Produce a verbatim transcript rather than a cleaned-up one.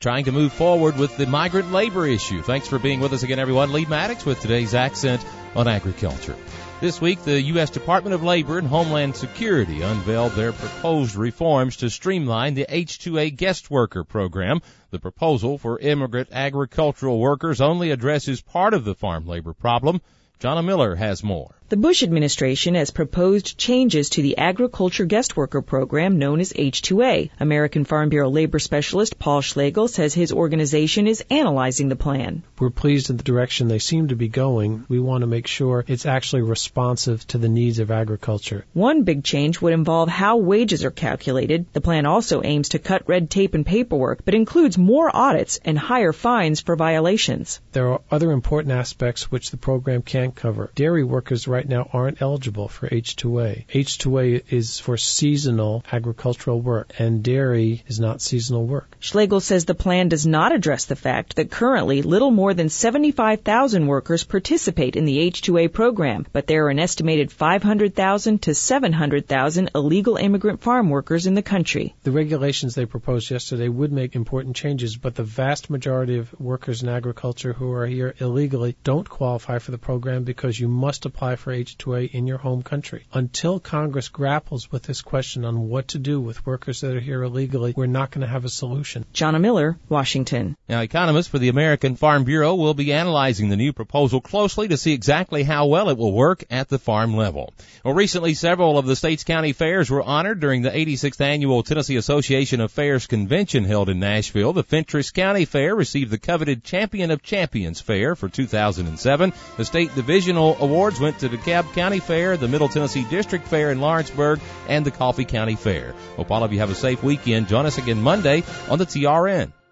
trying to move forward with the migrant labor issue. Thanks for being with us again, everyone. Lee Maddox with today's Accent on Agriculture. This week, the U S Department of Labor and Homeland Security unveiled their proposed reforms to streamline the H two A guest worker program. The proposal for immigrant agricultural workers only addresses part of the farm labor problem. Jonna Miller has more. The Bush administration has proposed changes to the agriculture guest worker program known as H two A. American Farm Bureau labor specialist Paul Schlegel says his organization is analyzing the plan. We're pleased in the direction they seem to be going. We want to make sure it's actually responsive to the needs of agriculture. One big change would involve how wages are calculated. The plan also aims to cut red tape and paperwork, but includes more audits and higher fines for violations. There are other important aspects which the program can't cover. Dairy workers right now aren't eligible for H two A. H two A is for seasonal agricultural work, and dairy is not seasonal work. Schlegel says the plan does not address the fact that currently little more than seventy-five thousand workers participate in the H two A program, but there are an estimated five hundred thousand to seven hundred thousand illegal immigrant farm workers in the country. The regulations they proposed yesterday would make important changes, but the vast majority of workers in agriculture who are here illegally don't qualify for the program because you must apply for H two A in your home country. Until Congress grapples with this question on what to do with workers that are here illegally, we're not going to have a solution. Jonna Miller, Washington. Now, economists for the American Farm Bureau will be analyzing the new proposal closely to see exactly how well it will work at the farm level. Well, recently, several of the state's county fairs were honored during the eighty-sixth Annual Tennessee Association of Fairs Convention held in Nashville. The Fentress County Fair received the coveted Champion of Champions Fair for two thousand seven. The state divisional awards went to the DeKalb County Fair, the Middle Tennessee District Fair in Lawrenceburg, and the Coffee County Fair. Hope all of you have a safe weekend. Join us again Monday on the T R N.